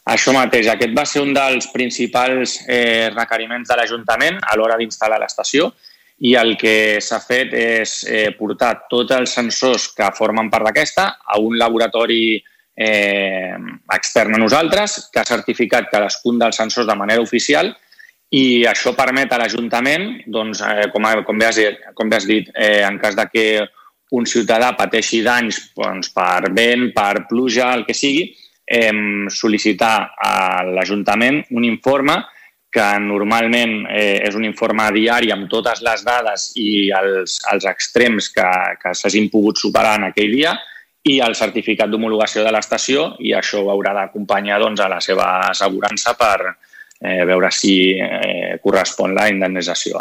Això mateix, aquest va ser un dels principals requeriments de l'Ajuntament a l'hora d'instal·lar l'estació i el que s'ha fet és portar tots els sensors que formen part d'aquesta a un laboratori extern a nosaltres que ha certificat cadascun dels sensors de manera oficial i això permet a l'Ajuntament, doncs, com bé has dit, en cas de que un ciutadà pateixi danys per vent, per pluja, el que sigui, sol·licitar a l'Ajuntament un informe que normalment és un informe diari amb totes les dades i els extrems que s'hagin pogut superar en aquell dia i el certificat d'homologació de l'estació i això ho haurà d'acompanyar a la seva assegurança per veure si correspon la indemnització